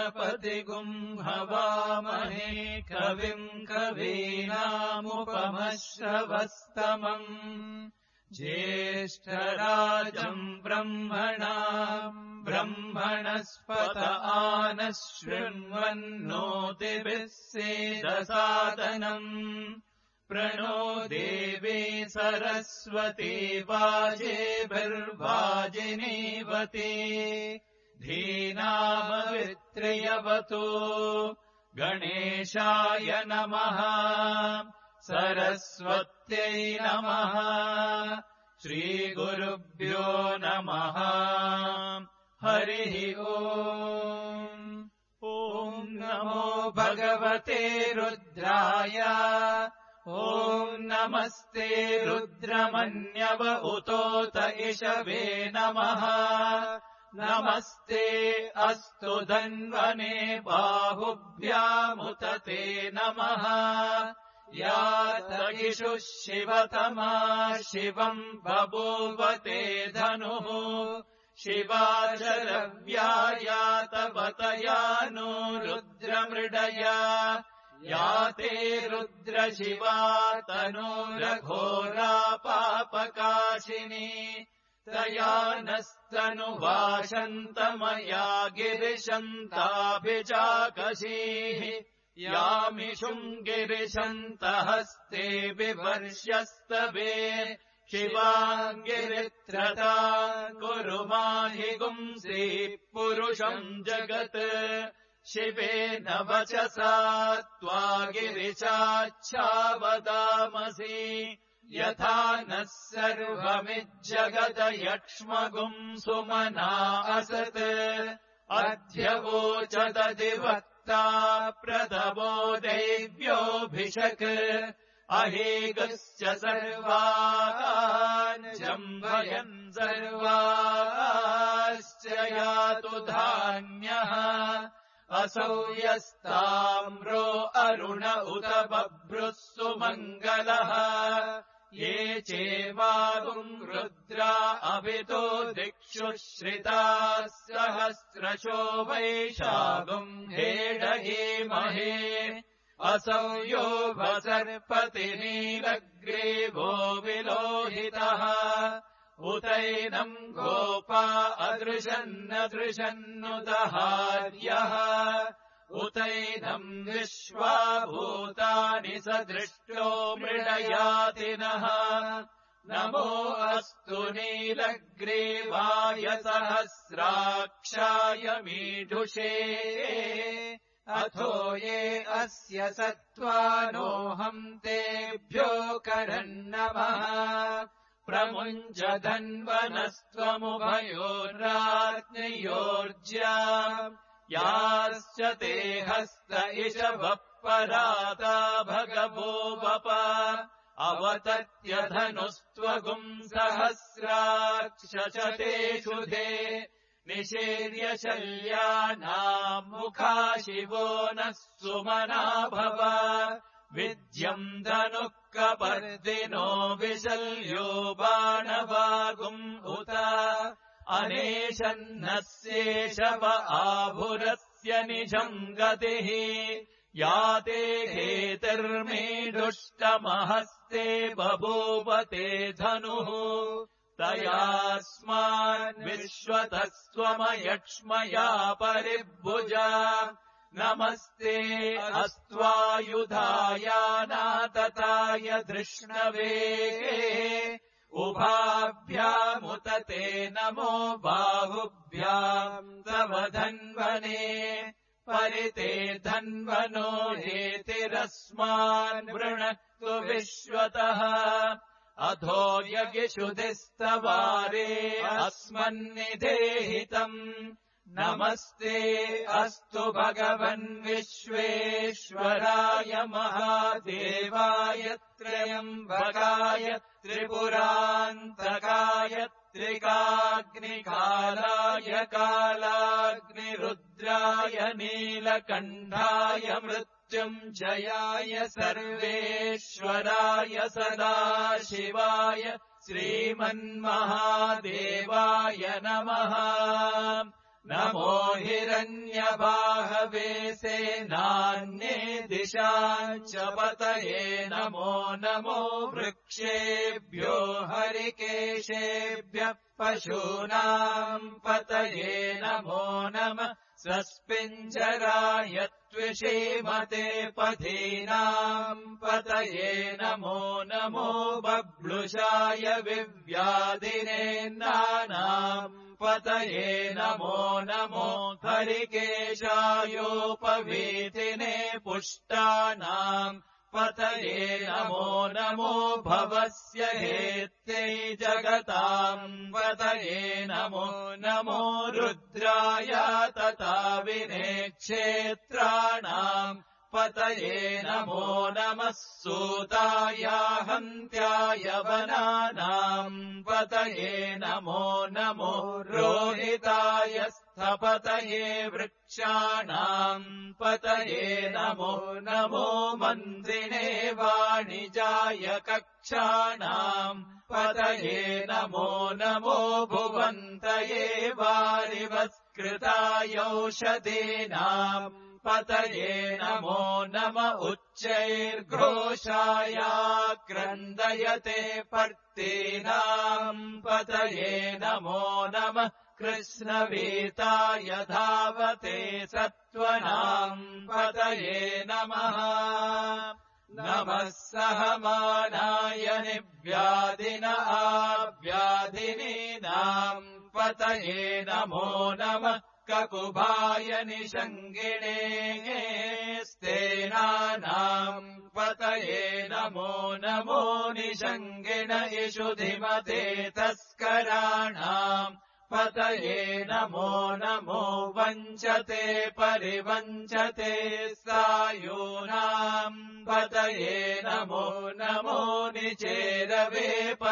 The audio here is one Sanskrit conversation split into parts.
गणपतिगुम् हवामहे कविम् कवीनामुपमश्रवस्तमम् ज्येष्ठराजम् ब्रह्मणस्पत आनः शृण्वन्नोतिभिः सेदसादनम् प्रणो देवी सरस्वती वाजेभिर्वाजिनीवती धीनामवित्र्यवतो गणेशाय नमः सरस्वत्यै नमः श्रीगुरुभ्यो नमः हरिः ओम् ॐ नमो भगवते रुद्राय ॐ नमस्ते रुद्रमन्यव उतोत इषवे नमः नमस्ते अस्तु धन्वने बाहुभ्यामुत ते नमः या तगिषुः शिवतमा शिवम् बभूव ते धनुः शिवाचरव्या तवतया नो रुद्रमृडया या ते रुद्रशिवा तनूरघोरा पापकाशिनी तया नस्तनुवाशन्तमया गिरिशन्ताभिजाकशीः यामिषुम् गिरिशन्तहस्ते विवर्ष्यस्तवे शिवाङ्गिरित्रता कुरु माहि गुंसि पुरुषम् जगत् शिवेन वचसा त्वा गिरिशाच्छावदामसि यथा नः सर्वमिज्जगदयक्ष्मगुम् सुमना असत् अध्यवोचदधिवक्ता प्रदवो दैव्योऽभिषक् अहेगस्य सर्वान् जम्भयन् सर्वाश्च यातु धान्यः असौ यस्ताम्रो अरुण उत बभ्रुः सुमङ्गलः ये चेवागुम् रुद्रा अभितो दिक्षु श्रिताः सहस्रशो वैशागुम् हेडयेमहे असौ यो वसर्पति नीलग्रीवो विलोहितः उतैनम् गोपा अदृशन्नदृशन्नुदहार्यः उतैनम् विश्वा भूतानि स दृष्टो मृडयातिनः नमो अस्तु नीलग्रीवाय सहस्राक्षाय मीढुषे अथो ये अस्य सत्त्वानोऽहम् तेभ्यो करन्नमः प्रमुञ्च धन्वनस्त्वमुभयोर्राज्ञयोर्ज्या याश्च ते हस्त इषवः पराता भगवो वप अवतत्यधनुस्त्वगुम् सहस्राक्षते शुधे निषेर्य शल्यानाम् मुखा शिवो नः सुमना भव विद्यम् धनुः कपर्दिनो विशल्यो बाणवागुम् उत अनेशन्नस्येषव आभुरस्य निजम् गतिः याते हेतिर्मीढुष्टमहस्ते बभूव ते धनुः तयास्मान् विश्वतः स्वमयक्ष्मया परिभुजा नमस्ते अस्त्वायुधायानातताय धृष्णवे उभाभ्यामुत ते नमो बाहुभ्याम् तव धन्वने परिते धन्वनो हेतिरस्मान् वृणक्तु विश्वतः अधो यगिषुधिस्तवारे अस्मन्निदेहितम् नमस्ते अस्तु भगवन् विश्वेश्वराय महादेवाय त्र्यम्बकाय त्रिपुरान्तकाय त्रिकाग्निकालाय कालाग्निरुद्राय नीलकण्ठाय मृत्युञ्जयाय सर्वेश्वराय सदाशिवाय श्रीमन्महादेवाय नमः नमो हिरण्यबाहवे सेनान्ये दिशाञ्च पतये नमो नमो वृक्षेभ्यो हरिकेशेभ्यः पशूनाम् पतये नमो नमः स्वस्पिञ्जराय त्विषीमते पथीनाम् पतये नमो नमो बभ्लुषाय विव्याधिनेन्नानाम् पतये नमो नमो हरिकेशायोपवीतिने पुष्टानाम् पतये नमो नमो भवस्य हेत्यै जगताम् पतये नमो नमो रुद्राय तथा विनेक्षेत्राणाम् पतये नमो नमः सूताय हन्त्याय वनानाम् पतये नमो नमो रोहिताय स्थपतये वृक्षाणाम् पतये नमो नमो मन्त्रिणे वाणिजाय कक्षाणाम् पतये नमो नमो भुवन्तये वारिवत्कृताय औषधीनाम् पतये नमो नम उच्चैर्घोषाय क्रन्दयते पर्तीनाम् पतये नमो नमः कृष्णवीताय धावते सत्त्वनाम् पतये नमः नमः सहमानाय निव्याधिन आव्याधिनीनाम् पतये नमो नमः ककुभाय निषङ्गिणे स्तेनानाम् पतये नमो नमो निषङ्गिण इषुधिमते तस्कराणाम् पतये नमो नमो वञ्चते परिवञ्चते सायूनाम् पतये नमो नमो निचेरवे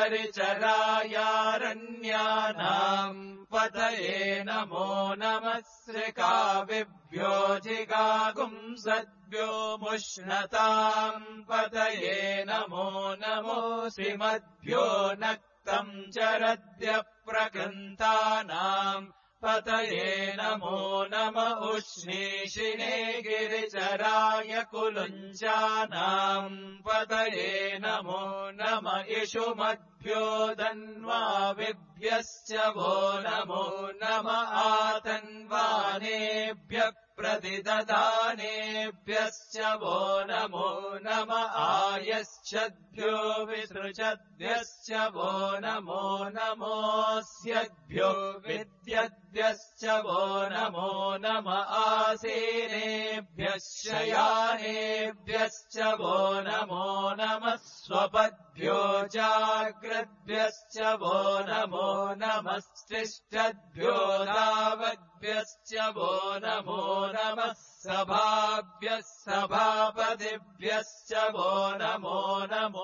परिचरायारण्यानाम् पतये नमो नमः श्रिकाविभ्यो जिगागुंसद्भ्यो मुष्णताम् पतये नमो नमो श्रीमद्भ्यो नक्तम् चरद्य प्रकृन्तानाम् पतये नमो नम उष्णीषिणे गिरिचराय कुलुञ्जानाम् पतये नमो नम इषुमद्भ्यो धन्वाविभ्यश्च वो नमो नम आतन्वानेभ्यः प्रतिददानेभ्यश्च वो नमो नम आयश्चद्भ्यो विसृजद्भ्यश्च वो नमो नमोऽस्यद्भ्यो विद्यद्भ्यश्च वो नमो नम आसीनेभ्यः शयानेभ्यश्च वो नमो नमः स्वपद्भ्यो जाग्रद्भ्यश्च वो नमो नमस्तिष्ठद्भ्यो धावद्भ्यश्च वो नमो नमः सभाभ्यः सभापतिभ्यश्च वो नमो नमो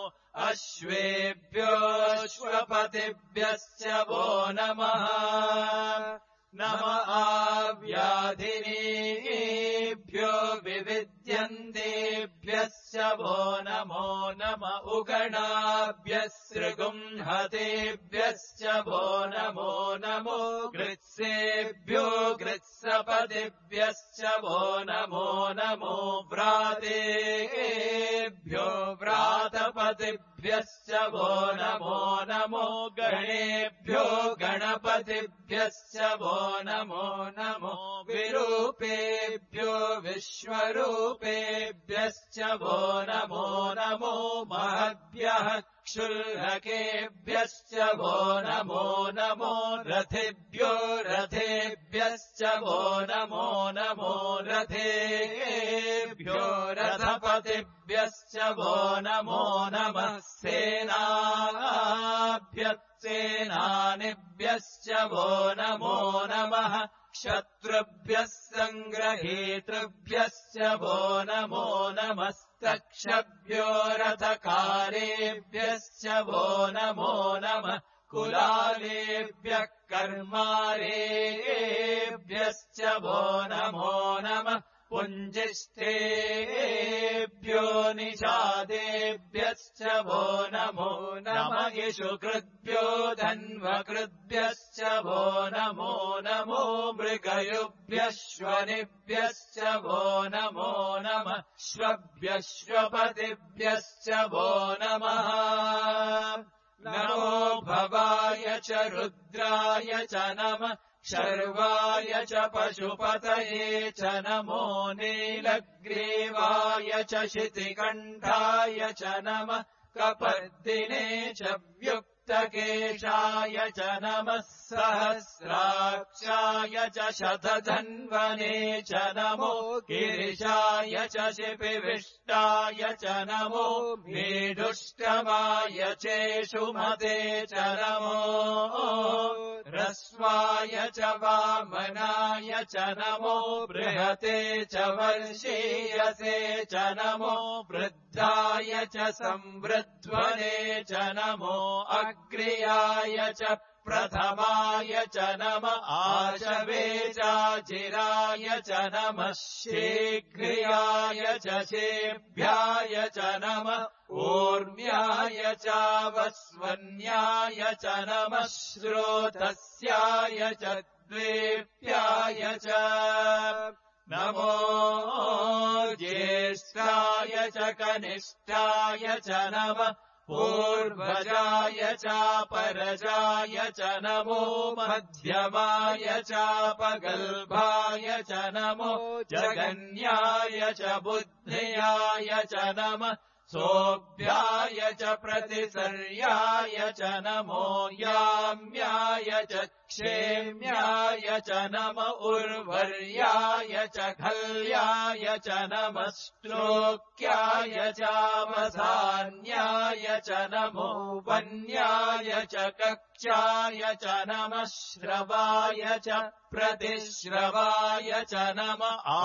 अश्वेभ्योऽश्वपतिभ्यश्च वो नमः नम आव्याधिनीभ्यो विविद्यन्तेभ्यश्च वो नमो नम उगणाभ्यः सृगुंहतेभ्यश्च वो नमो नमो गृत्सेभ्यो गृत्सपतिभ्यश्च वो नमो नमो व्रातेभ्यो व्रातपतिभ्यश्च वो नमो नमो गणेभ्यो गणपतिभ्यश्च वो नमो नमो विरूपेभ्यो विश्वरूपेभ्यश्च वो नमो नमो महद्भ्यः क्षुल्लकेभ्यश्च वो नमो नमो रथेभ्यो रथेभ्यश्च वो नमो नमो रथेभ्यो रथपतिभ्यश्च वो नमो नमः सेनाभ्यः सेनानिभ्यश्च वो नमो नमः शत्रुभ्यः सङ्ग्रहीतृभ्यश्च वो नमो नमस्तक्षभ्यो रथकारेभ्यश्च वो नमो नमः कुलालेभ्यः कर्मारेभ्यश्च वो नमो नमः पुञ्जिष्ठेभ्यो निषादेभ्यश्च वो नमो नमः इषुकृद्भ्यो धन्वकृद्भ्यश्च वो नमो नमो मृगयुभ्यश्वनिभ्यश्च वो नमो नमः श्वभ्यश्वपतिभ्यश्च वो नमः नमो भवाय च रुद्राय च नमः शर्वाय च पशुपतये च नमो नीलग्रीवाय च शितिकण्ठाय च नमः कपर्दिने च व्युक्तकेशाय च नमः सहस्राक्षाय च शतधन्वने च नमो गिरिशाय च शिपिविष्टाय च नमो मेढुष्टमाय चेषुमते च नमो ह्रस्वाय च वामनाय च नमो बृहते च वर्षीयसे च नमो वृद्धाय च संवृध्वने च नमो अग्र्याय च प्रथमाय च नमः आशवे चाचिराय च नमः शीघ्रियाय च शेभ्याय च नमः ऊर्म्याय चावस्वन्याय च नमः श्रोतस्याय च द्वेप्याय च नमो ज्येष्ठाय च कनिष्ठाय च नमः पूर्वजाय चापरजाय च नमो मध्यमाय चापगल्भाय च नमो जगन्याय च बुद्धियाय च नमः सोऽभ्याय च प्रतिसर्याय च नमो याम्याय च क्षेम्याय च नम उर्वर्याय च खल्याय च नमः श्लोक्याय चावसान्याय च नमो वन्याय च कक्षाय च नमः श्रवाय च प्रतिश्रवाय च नम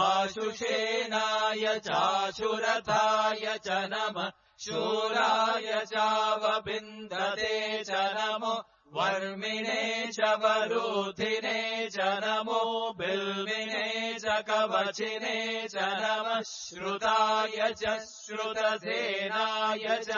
आशुषेनाय चाशुरथाय च नमः शूराय चावबिन्दते च नमो वर्मिणे च वरूधिने च नमो बिल्विने च कवचिने च नमः श्रुताय च श्रुतसेनाय च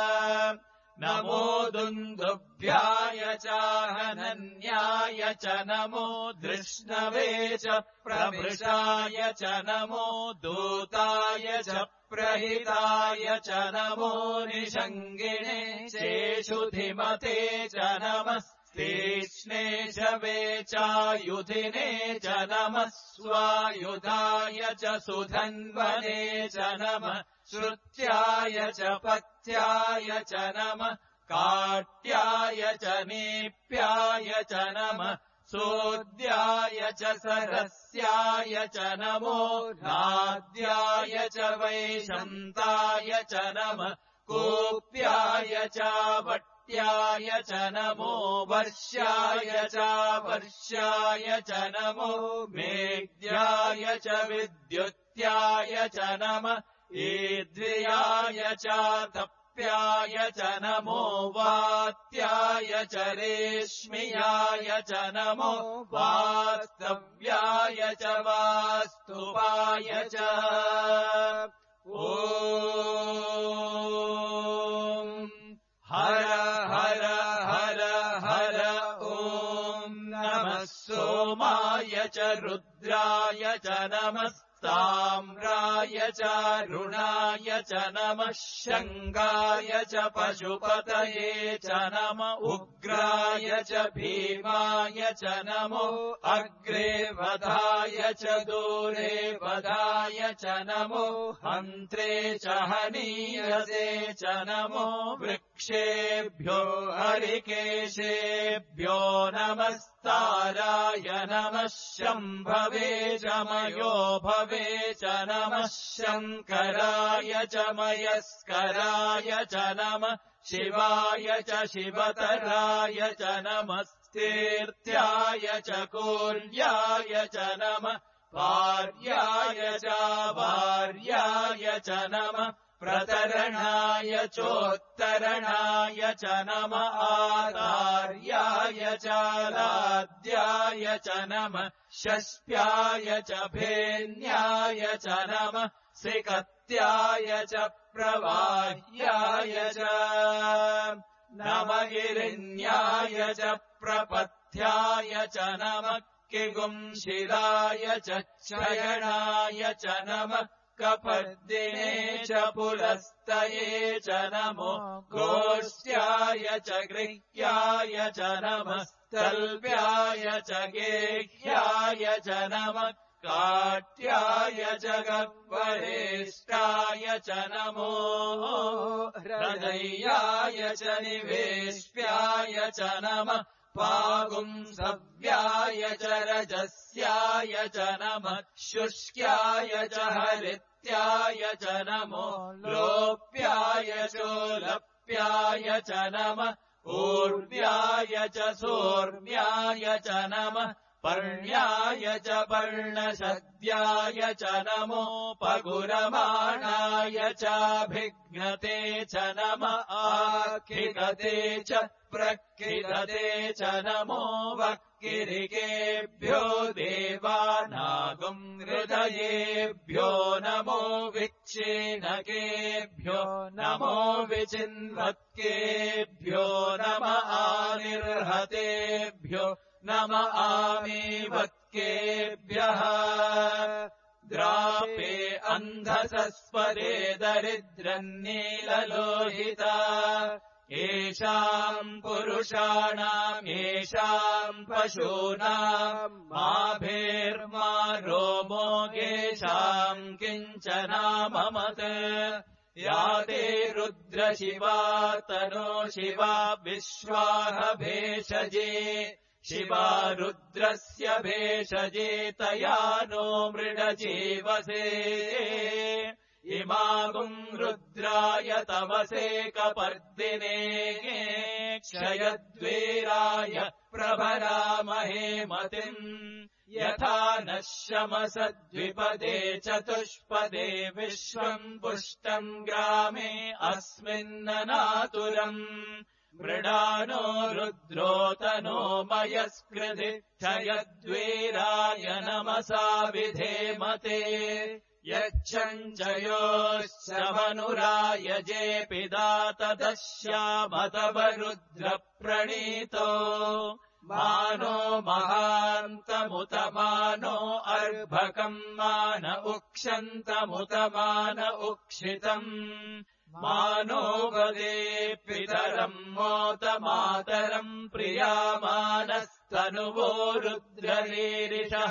नमो दुन्दुभ्याय चाहनन्याय च नमो धृष्णवे च प्रभृशाय च नमो दूताय च प्रहिताय च नमो निषङ्गिणे चेषुधिमते च नमः तीक्ष्णे शवे चायुधिने च नमः स्वायुधाय च सुधन्वने च नमः श्रुत्याय च पथ्याय च नमः काट्याय च नीप्याय च नमः सोद्याय च सरस्याय च नमो नाद्याय च वैशन्ताय च नमः कूप्याय च वट्याय च नमो वर्ष्याय च वर्ष्याय च नमो मेघ्याय च विद्युत्याय च नमः ईद्रियाय च तप्याय च नमो वात्याय च रेश्मियाय च नमो वास्तव्याय च वास्तुवाय च ॐ हर हर हर हर ॐ नमः सोमाय च रुद्राय च नमः ताम्राय च रुणाय च नमः शङ्गाय च पशुपतये च नम उग्राय च भीमाय च नमो अग्रे वधाय च दूरे वधाय च नमो हन्त्रे च हनीयसे च नमो वृक्षेभ्यो हरिकेशेभ्यो नमस्ताराय नमः शम्भवे च मयो भवे च नमः शङ्कराय च मयस्कराय च नमः शिवाय च शिवतराय च नमः तीर्थ्याय च कूल्याय च नमः भार्याय च भार्याय च नमः प्रतरणाय चोत्तरणाय च नमः आचार्याय च लाद्याय च नमः षष्प्याय च भेन्याय च नमः सिकत्याय च प्रवाह्याय च नमगिरिण्याय च प्रपत्याय कपथ्याय च नमः किगुंशिराय च शयनाय च नमः कपर्दिने च पुलस्तये च नमो गोष्ट्याय च गृह्याय च नमः तल्प्याय च गेह्याय च नमः काट्याय च गह्वरेष्टाय च नमो हृदयाय च निवेश्याय च नमः पागुंसव्याय च रजस्याय च नमः शुष्क्याय च हरित्याय च नमो लोप्याय चोलप्याय च नमः ऊर्व्याय च सोर्व्याय च नमः पर्ण्याय च पर्णशद्याय च नमो पगुरमाणाय चाभिघ्नते च नमः आखिगते च प्रखिगते च नमो वक्किरिकेभ्यो देवानागुं हृदयेभ्यो नमो विच्छिन्नकेभ्यो नमो विचिन्वत्केभ्यो नम आनिर्हतेभ्यो नम आमीवत्केभ्यः द्रापे अन्धसस्पदे दरिद्रन्नीललोहिता येषाम् पुरुषाणाम् येषाम् पशूनाम् माभेर्मा रोमो येषाम् किञ्चनाममत् या ते रुद्रशिवा तनो शिवा विश्वाह भेषजे शिवा रुद्रस्य भेषजे तया नो मृडजीवसे इमागुम् रुद्राय तवसे कपर्दिने क्षयद्वीराय प्रभरामहे मतिम् यथा नः शमसद्विपदे चतुष्पदे विश्वम् पुष्टम् ग्रामे अस्मिन्ननातुरम् मृडानो रुद्रोतनो मयस्कृधि क्षयद्वीराय नमसा विधेमते यच्छञ्चयोश्चमनुराय जेपिदा तदश्यामतव रुद्रप्रणीतो मानो महान्तमुत मानो अर्भकम् मान उक्षन्तमुत मान उक्षितम् मानो वदे पितरम् मोत मातरम् प्रियामानस्तनुवो रुद्ररीरिषः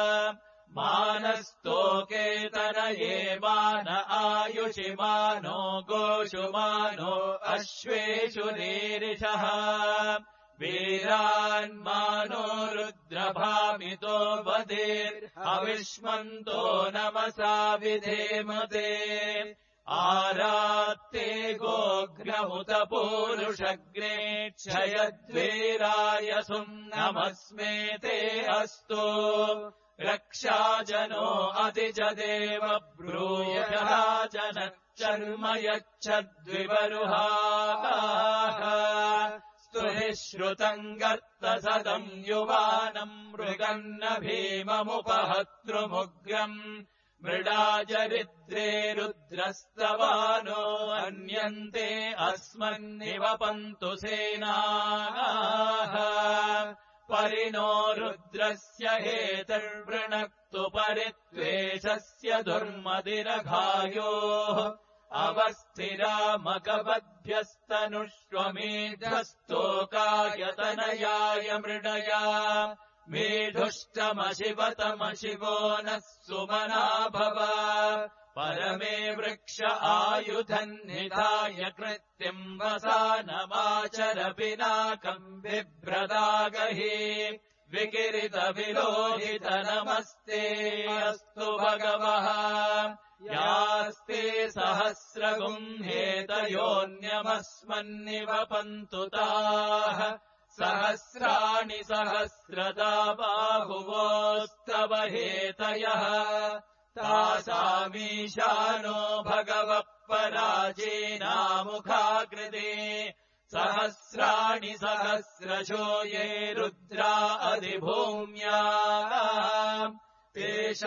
मानस्तोकेतनये मान आयुषि मानो गोषु मानो अश्वेषु रीरिषः वीरान्मानो रुद्रभामितो वदेर्हविष्मन्तो नमसा विधेमते आरात्ते गोघ्नमुत पूरुषग्ने क्षयद्वीराय सुम्नमस्मेते अस्तु रक्षाजनो अतिजदेव ब्रूयः जन चर्म यच्छद्विवरुहाः स्तुहि श्रुतम् गर्तसदम् युवानम् मृगन्न भीममुपहतृमुग्रम् मृडाजरिद्रे रुद्रस्तवानो अन्यन्ते अस्मन्निवपन्तु सेनाः परिणो रुद्रस्य हेतर्वृणक्तु परित्वेषस्य दुर्मदिरघायोः अवस्थिरामकवद्भ्यस्तनुष्वमेधस्तोकायतनयाय मृडया मेढुष्टमशिवतमशिवो नः सुमना भव परमे वृक्ष आयुधन्निधाय कृत्यम् वसानमाचर पिनाकम् बिभ्रदागहि विकिरितविलोहित नमस्ते अस्तु भगवः यास्ते सहस्रगुंहेतयोऽन्यमस्मन्निवपन्तु ताः सहस्राणि सहस्रदा बाहुवोस्तव हेतयः तासामीशानो भगवः पराजेनामुखाकृते सहस्राणि सहस्रशो ये रुद्रा अधिभूम्या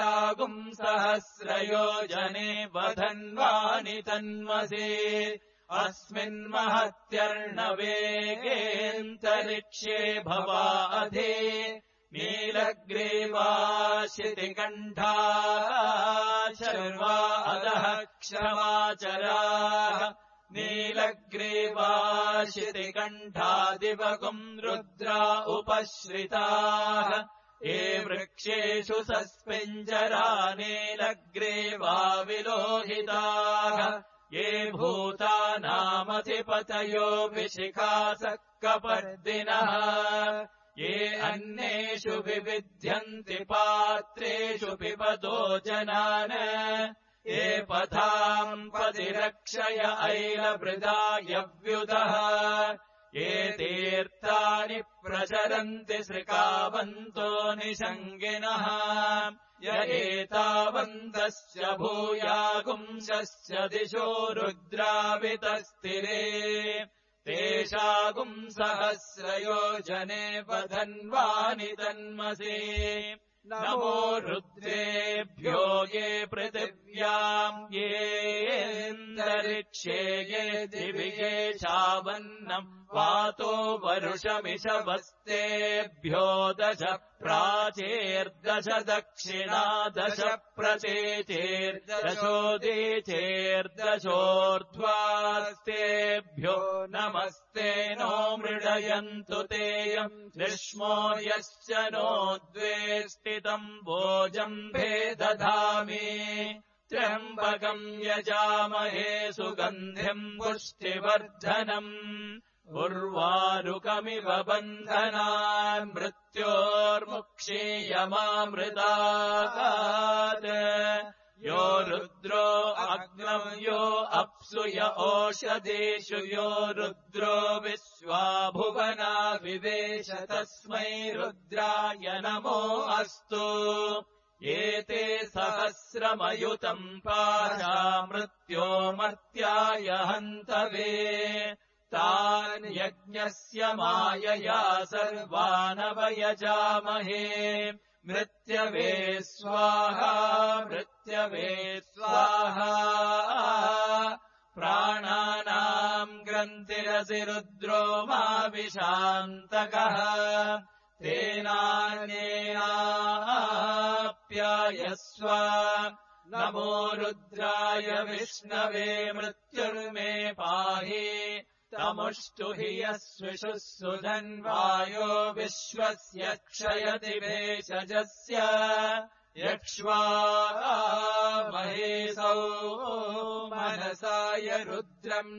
तेषागुम् सहस्रयोजने वधन्वानि तन्मसे अस्मिन्महत्यर्णवेगेऽन्तरिक्षे भवा अधि नीलग्रीवाशितिकण्ठाः शर्वा अधः क्षमाचराः नीलग्रीवाशितिकण्ठादिवकुम् रुद्रा उपश्रिताः ये वृक्षेषु सस्पिञ्जरा नीलग्रीवा विलोहिताः ये भूतानामधिपतयो विशिखासः कपर्दिनः ये अन्येषु विविध्यन्ति पात्रेषु पिबतो जनान् ये पथाम् पतिरक्षय ऐलभृदायव्युतः ये तीर्थानि प्रचरन्ति सृकावन्तो निषङ्गिनः य एतावन्तस्य भूयागुंसश्च दिशो रुद्रावितस्तिरे तेषागुम् सहस्रयोजने वधन्वानि तन्मसि नमो रुद्रेभ्यो ये पृथिव्याम् येऽन्तरिक्षे ये दिवि ये चावन्नम् वातो वरुषमिषवस्तेभ्यो 10 प्राचेर्दश दक्षिणा 10 प्रचेचेर्दशोदीचेर्दशोर्ध्वास्तेभ्यो नमस्ते नो मृडयन्तु तेयम् निष्मो यश्च नो द्वेष्टितम् भोजम्भे दधामि त्र्यम्बकम् यजामहे सुगन्धिम् पुष्टिवर्धनम् उर्वारुकमिव बन्धनान् मृत्योर्मुक्षीयमामृतात् यो रुद्रो अग्नम् यो अप्सु य ओषधीषु यो रुद्रो विश्वा भुवना विवेश तस्मै रुद्राय नमो अस्तु एते सहस्रमयुतम् पाशा मृत्योमर्त्याय हन्तवे तान् यज्ञस्य मायया सर्वानवयजामहे मृत्यवे स्वाहा मृत्यवे स्वाहा प्राणानाम् ग्रन्थिरसि रुद्रो मा विशान्तकः तेनान्येनाप्यायस्व नमो रुद्राय विष्णवे मृत्युर्मे पाहि तमुष्टु हि यस्विषुः सुधन्वायो विश्वस्य क्षयति भेषजस्य यक्ष्वा महेशौ मनसाय रुद्रम्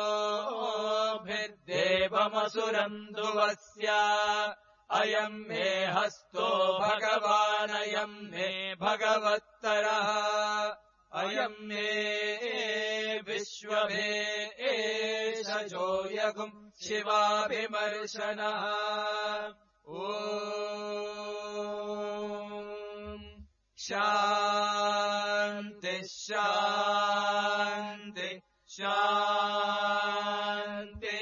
नवोभिर्देवमसुरम् दुवस्य अयम् मे हस्तो भगवानयम् मे भगवत्तरः अयम् मे विश्वभे एषजो यगुम् शिवाभिमर्शनः ॐ शान्ति शान्ति शान्ति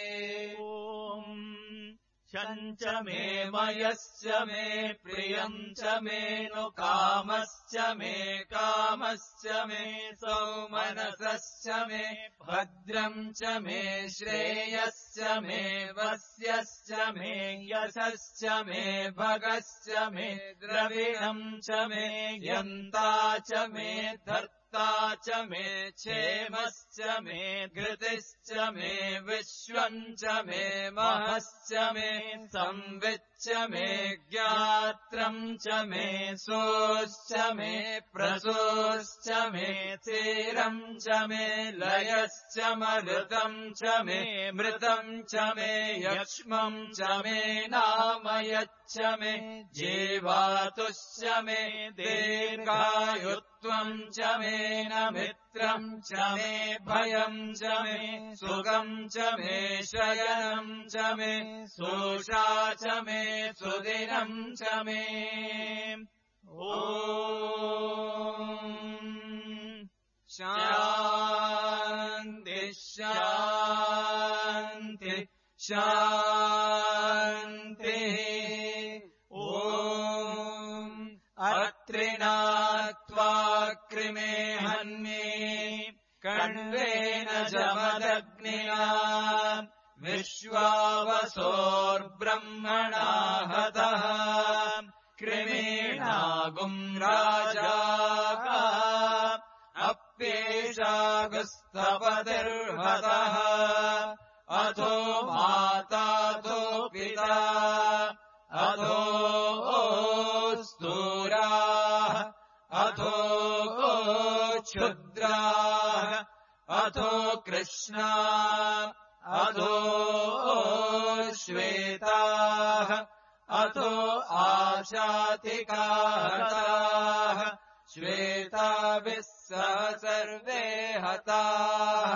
शञ्च मे मयश्च मे प्रियम् च मे नु कामश्च मे कामश्च मे सौमनसश्च मे भद्रम् च मे श्रेयश्च मे वस्यश्च मे यशश्च मे भगश्च मे द्रविणम् च मे यन्ता च मे धर्ता च मे क्षेमश्च मे घृतिश्च मे विश्वम् च मे महश्च मे संविच्च मे ज्ञात्रम् च मे सोश्च मे प्रसोश्च मे चेरम् च मे लयश्च मरुतम् च मे मृतम् च मे यक्ष्मम् च मे नामयच्च मे जीवातुश्च मे दीर्घायुत्वम् च मे न मित्रम् च मे भयम् च मे सुखम् च मे शयनम् च मे सोषा च मे सुदिनम् च मे ॐ शान्ति शान्ति शान्तिः ॐ अत्रिणात्वा कृमे हन्ये कण्वेन जमदग्निना विश्वावसोर्ब्रह्मणा हतः कृमीणागुम् राजाः अप्येषागुस्तपतिर्हतः अथो मातातो पिता अथो स्तूराः अथो क्षुद्राः अथो कृष्णा अथो श्वेताः अथो आशातिकाः श्वेताभिः सह सर्वे हताः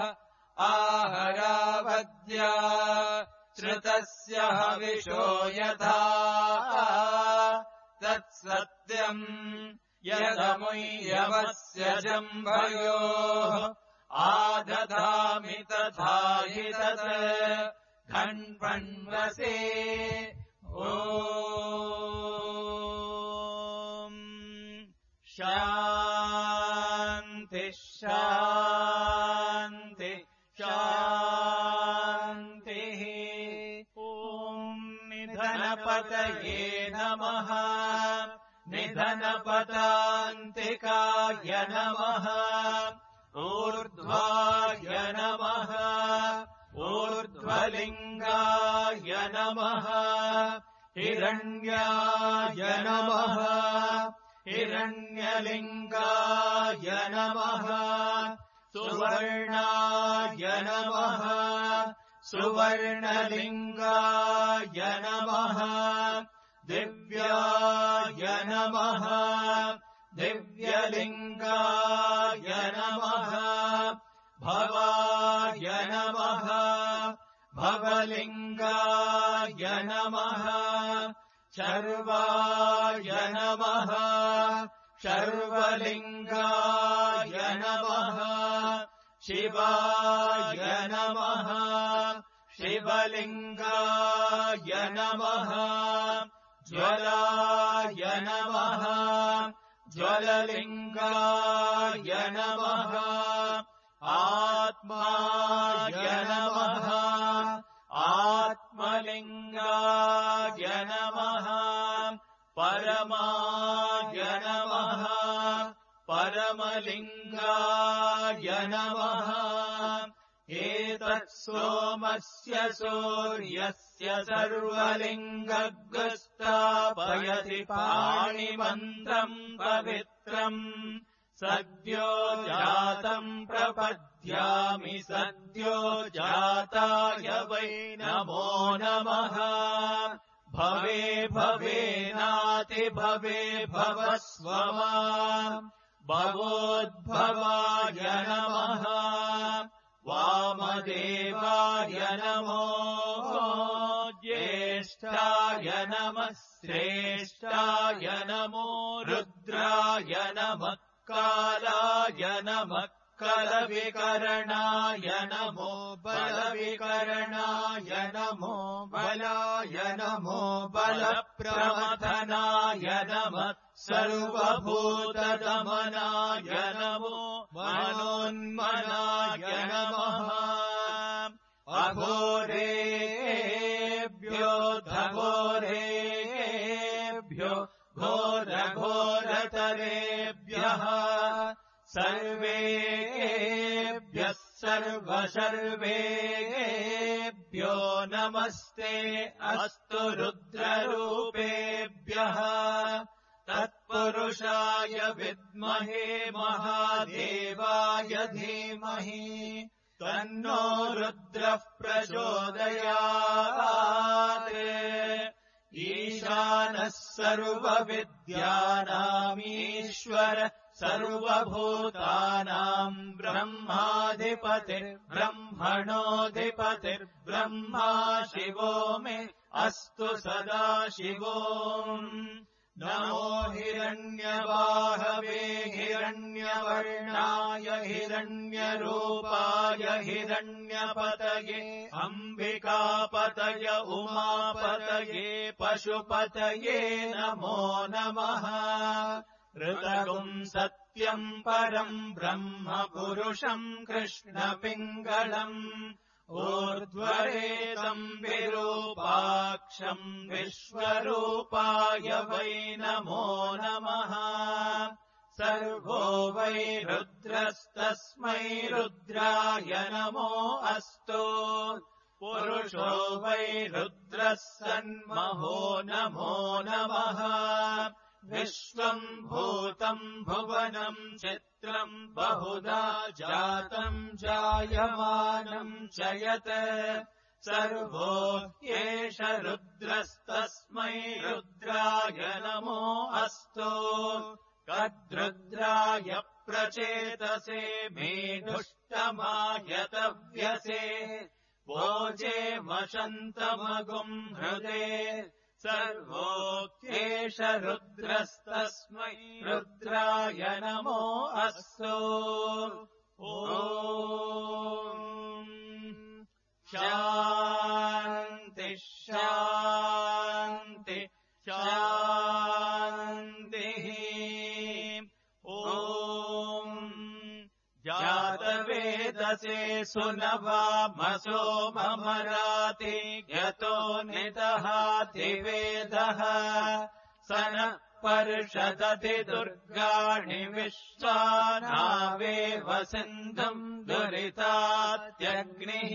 आहरावद्या श्रुतस्य हविषो यथा तत्सत्यम् यदमुय्यवस्य जम्भयोः आदधामि तथा हि तत् घण्पण्वसे ॐ शान्ति शान्ति शान्तिः ॐ निधनपतये नमः निधनपतान्तिकाय नमः ऊर्ध्वाय नमः ऊर्ध्वलिङ्गाय नमः हिरण्याय नमः हिरण्यलिङ्गाय नमः सुवर्णाय नमः सुवर्णलिङ्गाय नमः दिव्याय नमः दिव्यलिङ्गाय नमः भवाय नमः भवलिङ्गाय नमः शर्वाय नमः शर्वलिङ्गाय नमः शिवाय नमः शिवलिङ्गाय नमः ज्वलाय नमः ज्वललिङ्गाय नमः आत्माय नमः आत्मलिङ्गाय नमः परमाय नमः परमलिङ्गाय नमः एतत् सोमस्य सूर्यस्य सर्वलिङ्गगुस्थापयति पाणिमन्त्रम् पवित्रम् सद्यो जातम् प्रपद्यामि सद्यो जाताय वै नमो नमः भवे भवेनाति भवे भवस्व माम् भवोद्भवाय नमः वामदेवाय नमो ज्येष्ठाय नमः श्रेष्ठाय नमो रुद्राय नमः कालाय नमः कलविकरणाय नमो बलविकरणाय नमो बलाय नमो बलप्रमथनाय नमः सर्वभूतदमनाय नमो मनोन्मनाय नमः अघोरेभ्यो धघोरेभ्यो घोरघोरतरेभ्यः सर्वेभ्यः सर्वसर्वेभ्यो नमस्ते अस्तु रुद्ररूपेभ्यः तत्पुरुषाय विद्महे महादेवाय धीमहि तन्नो रुद्रः प्रचोदयात् ईशानः सर्वविद्यानामीश्वर सर्वभूतानाम् ब्रह्माधिपतिर्ब्रह्मणोऽधिपतिर्ब्रह्मा शिवो मे अस्तु सदा शिवो नमो हिरण्यवाहवे हिरण्यवर्णाय हिरण्यरूपाय हिरण्यपतये अम्बिकापतय उमापतये पशुपतये नमो नमः ऋतगुं सत्यम् परम् ब्रह्म पुरुषम् कृष्णपिङ्गलम् ऊर्ध्वरेतम् विरूपाक्षम् विश्वरूपाय वै नमो नमः सर्वो वै रुद्रस्तस्मै रुद्राय नमो अस्तु पुरुषो वै रुद्रः सन्महो नमो नमः विश्वम् भूतम् भुवनम् चित्रम् बहुधा जातम् जायमानम् च यत् सर्वो एष रुद्रस्तस्मै रुद्राय नमो अस्तु कद्रुद्राय प्रचेतसे मेढुष्टमायतव्यसे भोजे वसन्तमगुम् हृदे सर्वोऽप्येष रुद्रस्तस्मै रुद्राय नमो अस्तु ॐ शान्ति शान्ति शान्तिः ॐ जातवेदसे सुनवामसो ममराति यतो निदहाति वेदः स नः पर्षदति दुर्गाणि विश्वानावेव सिन्धुम् दुरितात्यग्निः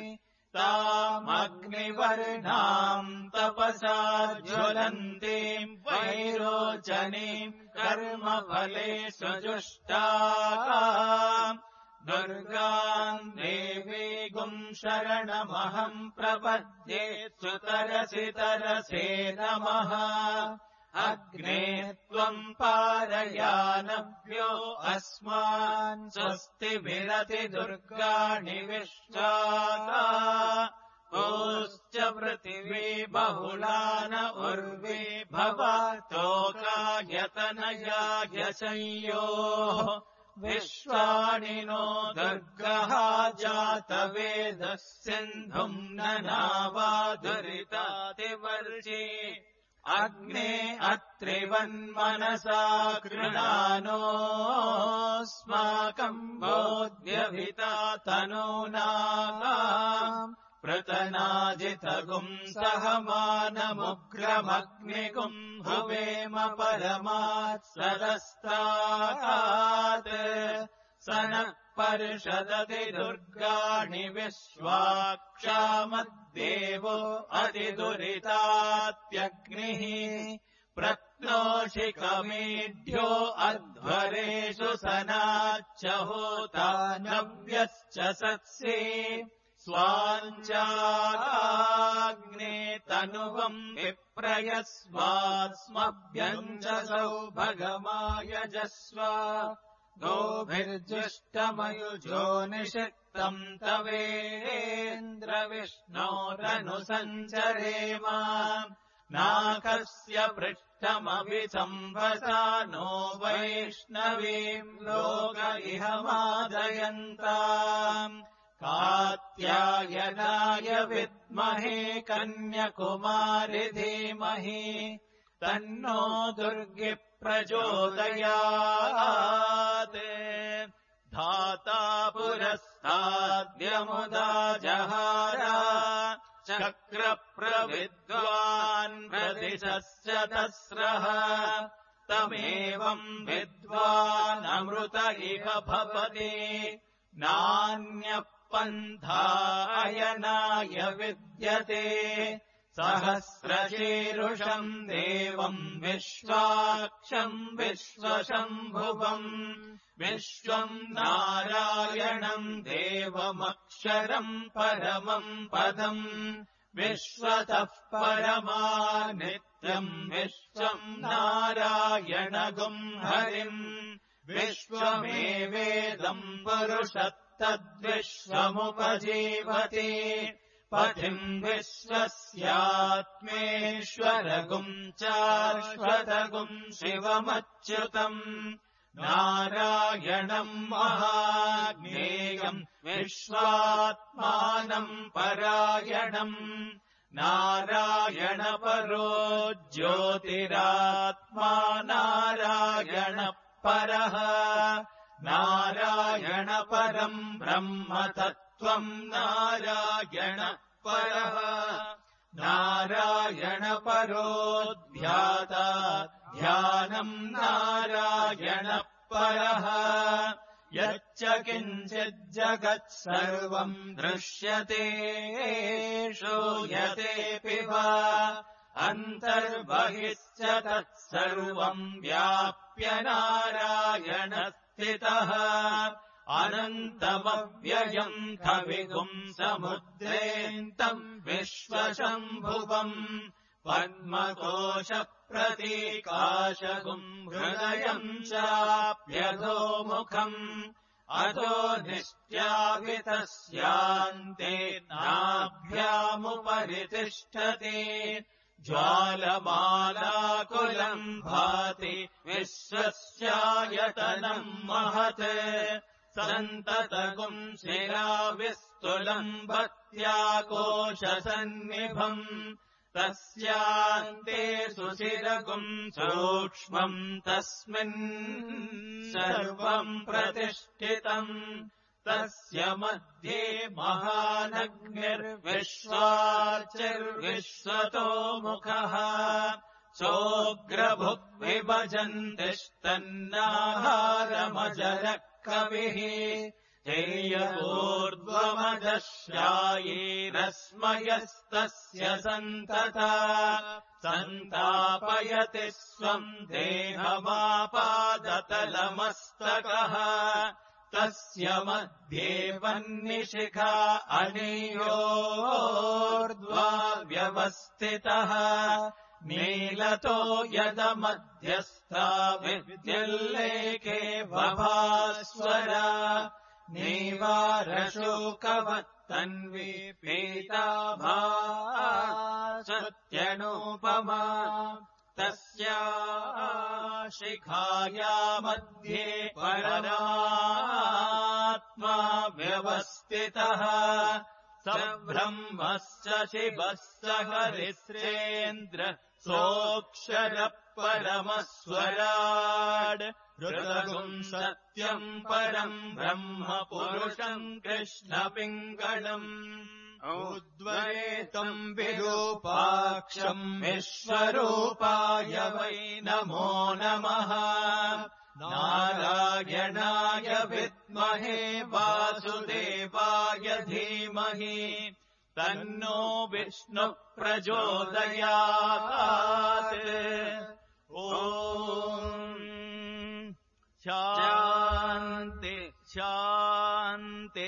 तामग्निवर्णाम् तपसा ज्वलन्तीम् वैरोचनीम् कर्मफलेषु जुष्टाम् दुर्गाम् देवीगुम् शरणमहम् प्रपद्ये सुतरसि तरसे नमः अग्ने त्वम् पारयानभ्यो अस्मान् स्वस्ति विरति दुर्गाणि विश्वाका ओश्च पृथिवी बहुलान उर्वी भवतोकायतनयाय संयोः विश्वाणि नो दुर्गः जातवेदः सिन्धुम् ननावादुरितातिवर्षि अग्ने अत्रिवन्मनसा कृणानोऽस्माकम् बोध्यभिता तनूनाम् प्रतनाजितगुम् सहमानमुग्रमग्निगुम् हुवेम परमात् सदस्तात् स नः पर्षदति दुर्गाणि विश्वाक्षामद्देवो अधिदुरितात्यग्निः प्रत्नोषिकमेढ्यो अध्वरेषु सनाच्च होता नव्यश्च सत्सि स्वाञ्चाग्ने तनुवम् विप्रयस्वास्मभ्यञ्जसौ भगमायजस्व गोभिर्जुष्टमयुजो निषिक्तम् तवेन्द्रविष्णोरनुसञ्चरेम नाकस्य पृष्ठमपि संवसा नो वैष्णवीम् लोक इह मादयन्ताम् कात्यायनाय विद्महे कन्याकुमारि धीमहि तन्नो दुर्गे प्रचोदयात् धाता पुरस्ताद्यमुदा जहारा चक्रप्रविद्वान् प्रदिशश्च तस्रः तमेवम् विद्वानमृत इह भवति नान्यः पन्थायनाय विद्यते सहस्रशीरुषम् देवम् विश्वाक्षम् विश्वशम्भुवम् विश्वम् नारायणम् देवमक्षरम् परमम् पदम् विश्वतः परमानित्यम् विश्वम् नारायणगुम् हरिम् विश्वमेवेदम् पुरुषत्तद्विश्वमुपजीवति पथिम् विश्वस्यात्मेश्वरगुम् चाश्वतगुम् शिवमच्युतम् नारायणम् महाज्ञेयम् विश्वात्मानम् परायणम् नारायणपरो ज्योतिरात्मा नारायण परः नारायण परम् ब्रह्म तत्त्वम् नारायण परः नारायण परोऽध्याता ध्यानम् नारायण परः यच्च किञ्चिज्जगत् सर्वम् दृश्यते श्रूयतेऽपि वा अन्तर्बहिश्च तत्सर्वम् व्याप्य नारायण स्थितः अनन्तमव्ययम् कविगुम् समुद्रेऽन्तम् विश्वशम्भुवम् पद्मकोशप्रतीकाशगुम् हृदयम् चाप्यधोमुखम् अतो निष्ट्यावितस्यान्ते नाभ्यामुपरि तिष्ठति ज्वालमालाकुलम् भाति विश्वस्यायतनम् महत् सन्ततगुम् शिराविस्तुलम् भक्त्याकोशसन्निभम् तस्यान्ते सुशिरगुम् सूक्ष्मम् तस्मिन् सर्वम् प्रतिष्ठितम् तस्य मध्ये महानग्निर्विश्वाचिर्विश्वतोमुखः सोऽग्रभुग्विभजन्तिस्तन्नाहारमजरः कविः जय्यपूर्ध्वमदश्यायैरस्मयस्तस्य सन्तता सन्तापयति स्वम् देहमापादतलमस्तकः तस्य मध्ये वह्निशिखा अनीयोर्ध्वा व्यवस्थितः नीलतो यदमध्यस्था विद्युल्लेखे वभास्वरा नीवारशोकवत्तन्वी पीताभा सत्यनूपमा तस्या शिखाया मध्ये परमात्मा व्यवस्थितः स ब्रह्मश्च शिवश्च हरिश्रेन्द्र सोऽक्षरः परमस्वराड् ऋतगुम् सत्यम् परम् ब्रह्म पुरुषम् कृष्णपिङ्गलम् औद्वयेतम् विरूपाक्षम् विश्वरूपाय वै नमो नमः नारायणाय विद्महे वासुदेवाय धीमहि तन्नो विष्णुः प्रचोदयात् ॐ शान्ति शान्ति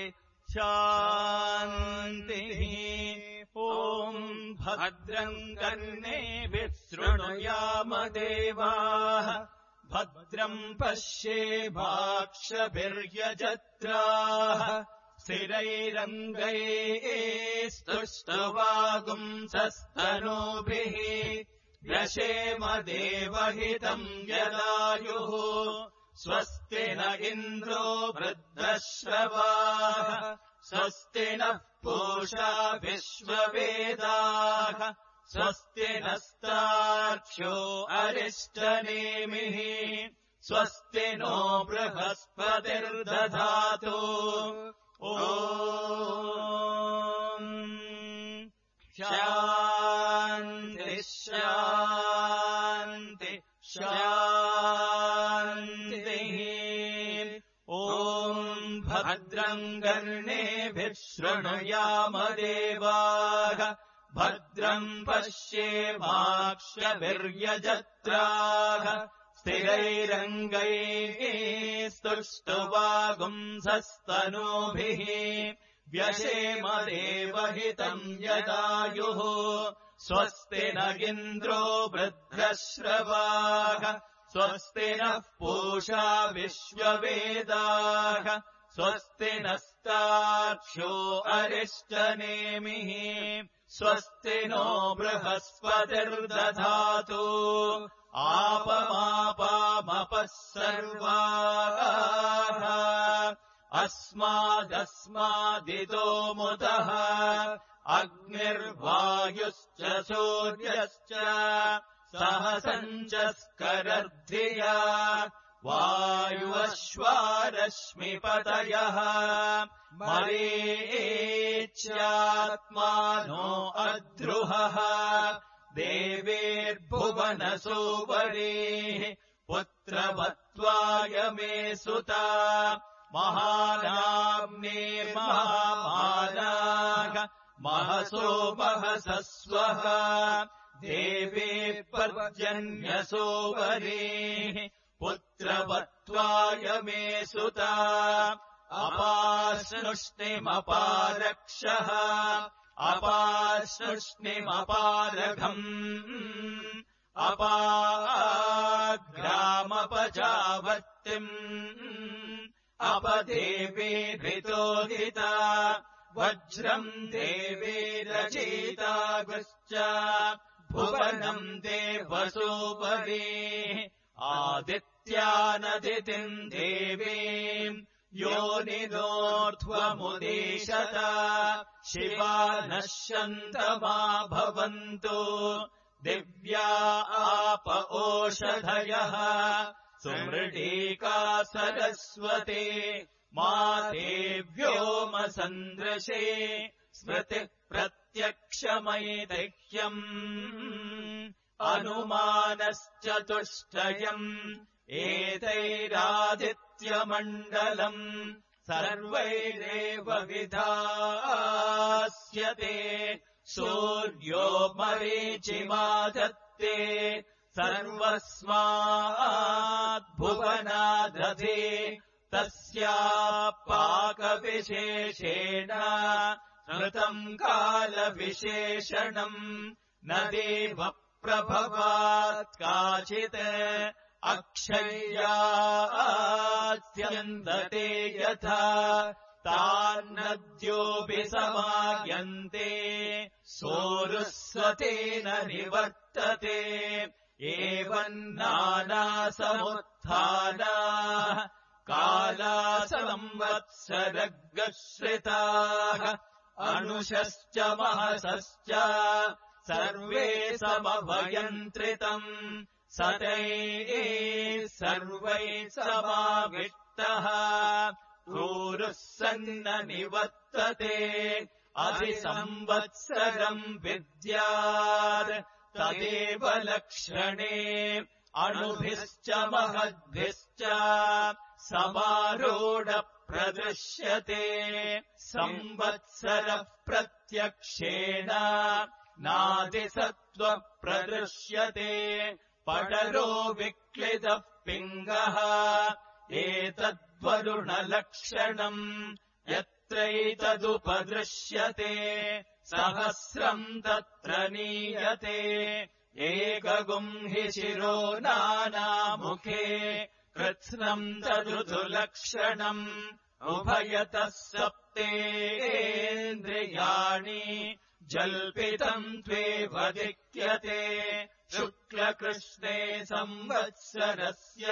शान्तिः ॐ भद्रम् कर्णेभिः शृणुयाम देवाः भद्रम् पश्येमाक्षभिर्यजत्राः स्थिरैरङ्गैस्तुष्टुवागुंसस्तनूभिः व्यशेम देवहितम् यदायुः स्वस्ति न इन्द्रो वृद्धश्रवाः स्वस्ति नः पूषा विश्ववेदाः स्वस्ति नस्तार्क्ष्यो अरिष्टनेमिः स्वस्ति नो बृहस्पतिर्दधातु ॐ शान्ति शान्ति शान्तिः ॐ भद्रम् कर्णेभिः शृणुयाम देवाः भद्रम् पश्येमाक्षभिर्यजत्राः स्थिरैरङ्गैस्तुष्टुवागुंसस्तनूभिः व्यशेम देवहितम् यदायुः स्वस्ति न इन्द्रो वृद्धश्रवाः स्वस्ति नः पूषा विश्ववेदाः स्वस्ति नस्तार्क्ष्यो अरिष्टनेमिः स्वस्ति नो बृहस्पतिर्दधातु आपमापामपः सर्वाः अस्मादस्मादितो मुदः अग्निर्वायुश्च सूर्यश्च सहसञ्च स्करद्धिया वायुवश्वारश्मिपतयः मरीच्यात्मानो अद्रुहः देवेर्भुवनसोवरेः पुत्रवत्त्वाय मे सुता महानाम्नेर्महामानाः महसो महसस्वः देवे पर्जन्यसोवरेः पुत्रवत्त्वाय मे सुता अपाश्नुष्णिमपारक्षः अपाश्नुष्णिमपारघम् अपाग्रामपजावर्तिम् अपदेवेभितोदिता वज्रम् देवेरचेतागश्च भुवनम् देवसोपरेः आदित्यानदितिम् देवीम् योनिनोर्ध्वमुदेशत शिवा नश्यन्तमा भवन्तु दिव्या आप ओषधयः सुमृडीका सरस्वती मातेव्योमसन्दृशे स्मृतिः प्रत्यक्षमैतिह्यम् अनुमानश्चतुष्टयम् एतैरादित्यमण्डलम् सर्वैरेव विधास्यते सूर्यो मरीचिमादत्ते सर्वस्माद्भुवनादधे तस्या पाकविशेषेण स्मृतम् कालविशेषणम् न देव प्रभवात् काचित् अक्षय्यात्यन्दते यथा तान्नद्योऽपि समायन्ते सोरुस्वतेन निवर्तते एवम् नानासमुत्थानाः काला संवत्सरगश्रिताः अनुषश्च महसश्च सर्वे समभयन्त्रितम् सतैः सर्वैः समाविष्टः ऊरुः सन्न निवर्तते अधिसंवत्सरम् विद्यात् तदेव लक्षणे अणुभिश्च महद्भिश्च समारूढ प्रदृश्यते संवत्सरः प्रत्यक्षेण नादिसत्त्वः प्रदृश्यते पडरो विक्लितः पिङ्गः एतद्वरुणलक्षणम् यत्रैतदुपदृश्यते सहस्रम् तत्र नीयते एकगुंहि शिरो नानामुखे कृत्स्नम् तदृतुलक्षणम् उभयतः सप्तेन्द्रियाणि जल्पितम् त्वेवधिक्यते शुक्लकृष्णे संवत्सरस्य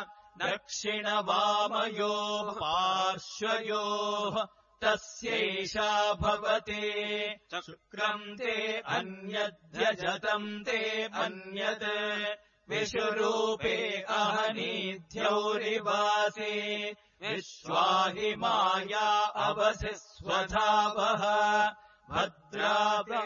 दक्षिणवामयोः पार्श्वयोः तस्यैषा भवते शुक्रम् ते अन्यद्यजतम् ते अन्यत् विषुरूपे अहनीध्यौरिवासे विश्वाहि माया अवसि स्वधावः भद्रापे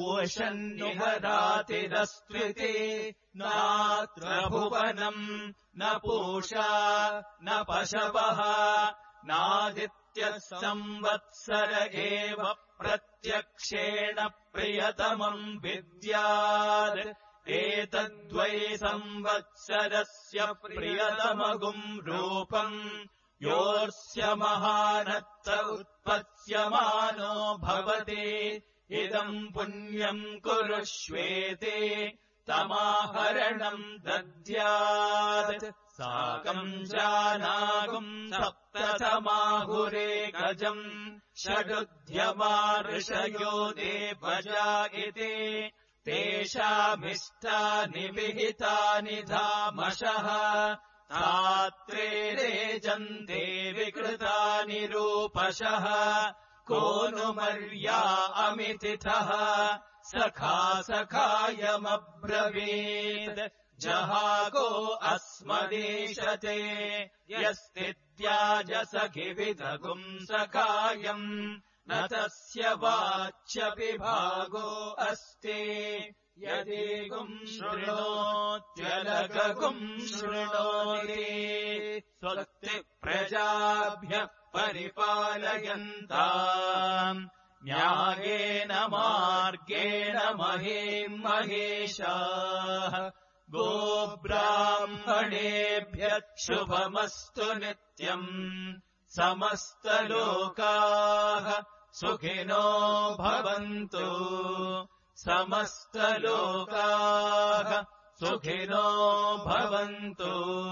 पूषन्निहरातिरस्त्विति नात्र भुवनम् न पूषा न पशवः नादित्यः संवत्सर एव प्रत्यक्षेण प्रियतमम् विद्यात् एतद्वै संवत्सरस्य प्रियतमगुम् रूपम् योऽस्य महानत्त उत्पत्स्यमानो भवति इदम् पुण्यम् कुरुष्वेति तमाहरणम् दद्यात् साकम् जानागुम् सप्ततमाहुरेकजम् षडुध्यमा ऋषयो देवजा इति तेषामिष्टानि विहितानि धामशः धात्रे रेजन्ते विकृतानि रूपशः को नु मर्या अमितिथः सखा सखायमब्रवीत् जहागो अस्य अस्मदीशते यस्तिद्याजसखिविदगुम् सखायम् न तस्य वाच्यपि भागो अस्ति यदीगुम् शृणोत्यलगगुम् शृणोति स्वस्ति प्रजाभ्यः परिपालयन्ताम् न्यायेन मार्गेण महीम् महेशाः गोब्राह्मणेभ्यः शुभमस्तु नित्यम् समस्तलोकाः सुखिनो भवन्तु समस्तलोकाः सुखिनो भवन्तु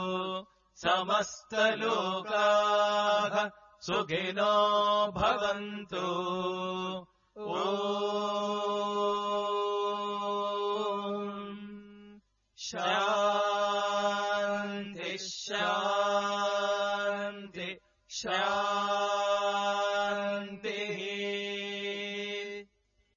समस्तलोकाः सुखिनो भवन्तु ॐ शान्ति शान्ति शान्ति